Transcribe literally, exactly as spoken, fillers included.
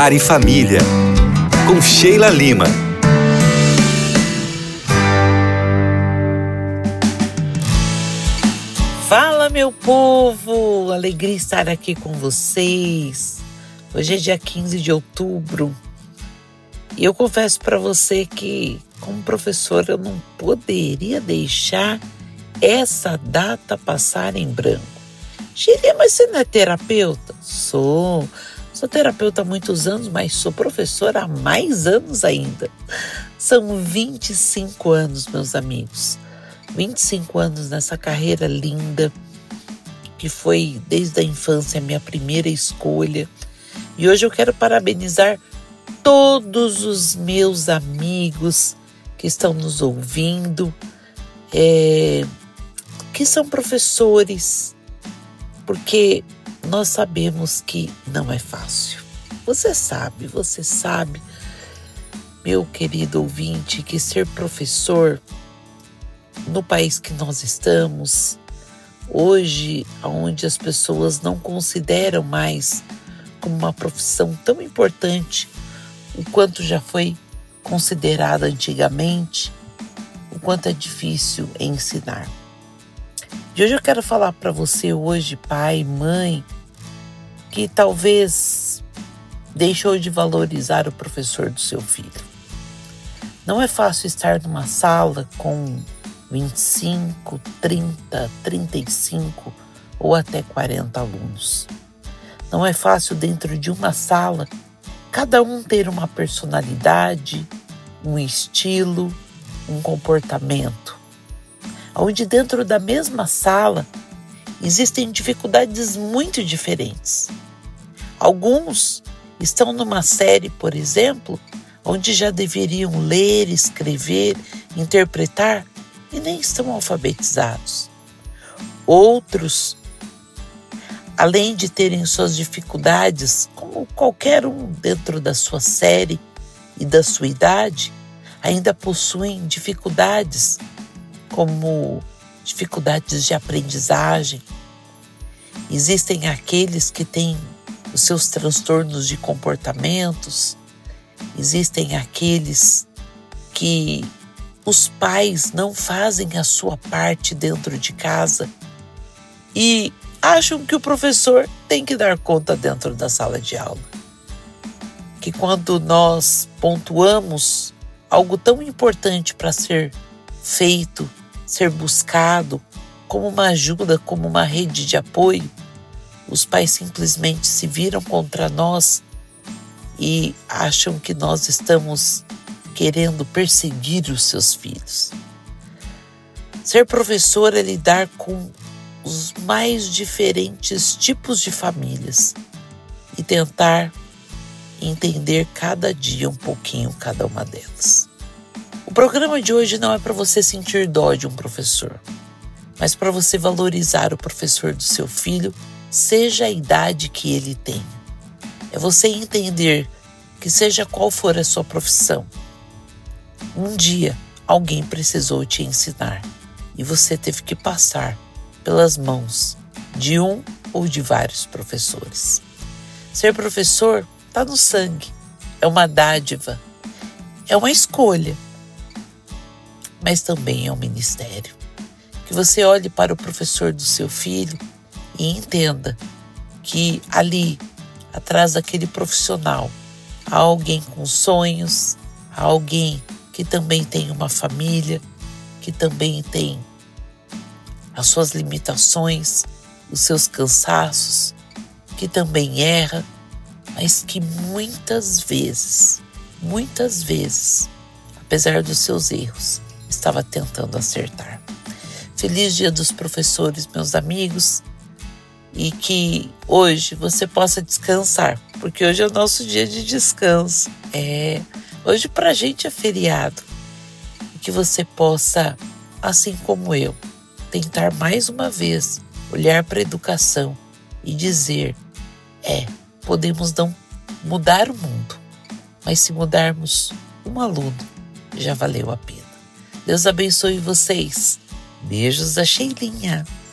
Lar e Família, com Sheila Lima. Fala, meu povo! Alegria estar aqui com vocês. Hoje é dia quinze de outubro e eu confesso para você que, como professora, eu não poderia deixar essa data passar em branco. Sheila, mas você não é terapeuta? Sou. Sou terapeuta há muitos anos, mas sou professora há mais anos ainda. São vinte e cinco anos, meus amigos. vinte e cinco anos nessa carreira linda, que foi desde a infância a minha primeira escolha. E hoje eu quero parabenizar todos os meus amigos que estão nos ouvindo, é, que são professores, porque nós sabemos que não é fácil. Você sabe, você sabe, meu querido ouvinte, que ser professor no país que nós estamos, hoje, onde as pessoas não consideram mais como uma profissão tão importante o quanto já foi considerada antigamente, o quanto é difícil ensinar. E hoje eu quero falar para você hoje, pai, mãe, que talvez deixou de valorizar o professor do seu filho. Não é fácil estar numa sala com vinte e cinco, trinta, trinta e cinco ou até quarenta alunos. Não é fácil dentro de uma sala cada um ter uma personalidade, um estilo, um comportamento. Onde dentro da mesma sala existem dificuldades muito diferentes. Alguns estão numa série, por exemplo, onde já deveriam ler, escrever, interpretar e nem estão alfabetizados. Outros, além de terem suas dificuldades, como qualquer um dentro da sua série e da sua idade, ainda possuem dificuldades, como dificuldades de aprendizagem. Existem aqueles que têm os seus transtornos de comportamentos, existem aqueles que os pais não fazem a sua parte dentro de casa e acham que o professor tem que dar conta dentro da sala de aula. Que quando nós pontuamos algo tão importante para ser feito, ser buscado, como uma ajuda, como uma rede de apoio, os pais simplesmente se viram contra nós e acham que nós estamos querendo perseguir os seus filhos. Ser professor é lidar com os mais diferentes tipos de famílias e tentar entender cada dia um pouquinho cada uma delas. O programa de hoje não é para você sentir dó de um professor, mas para você valorizar o professor do seu filho, seja a idade que ele tenha. É você entender que seja qual for a sua profissão, um dia alguém precisou te ensinar e você teve que passar pelas mãos de um ou de vários professores. Ser professor está no sangue, é uma dádiva, é uma escolha, mas também é um ministério. Que você olhe para o professor do seu filho e entenda que ali, atrás daquele profissional, há alguém com sonhos, há alguém que também tem uma família, que também tem as suas limitações, os seus cansaços, que também erra, mas que muitas vezes, muitas vezes, apesar dos seus erros, estava tentando acertar. Feliz Dia dos Professores, meus amigos, e que hoje você possa descansar, porque hoje é o nosso dia de descanso. É, hoje pra gente é feriado. E que você possa, assim como eu, tentar mais uma vez olhar para a educação e dizer, é, podemos não mudar o mundo, mas se mudarmos um aluno, já valeu a pena. Deus abençoe vocês. Beijos da Sheilinha.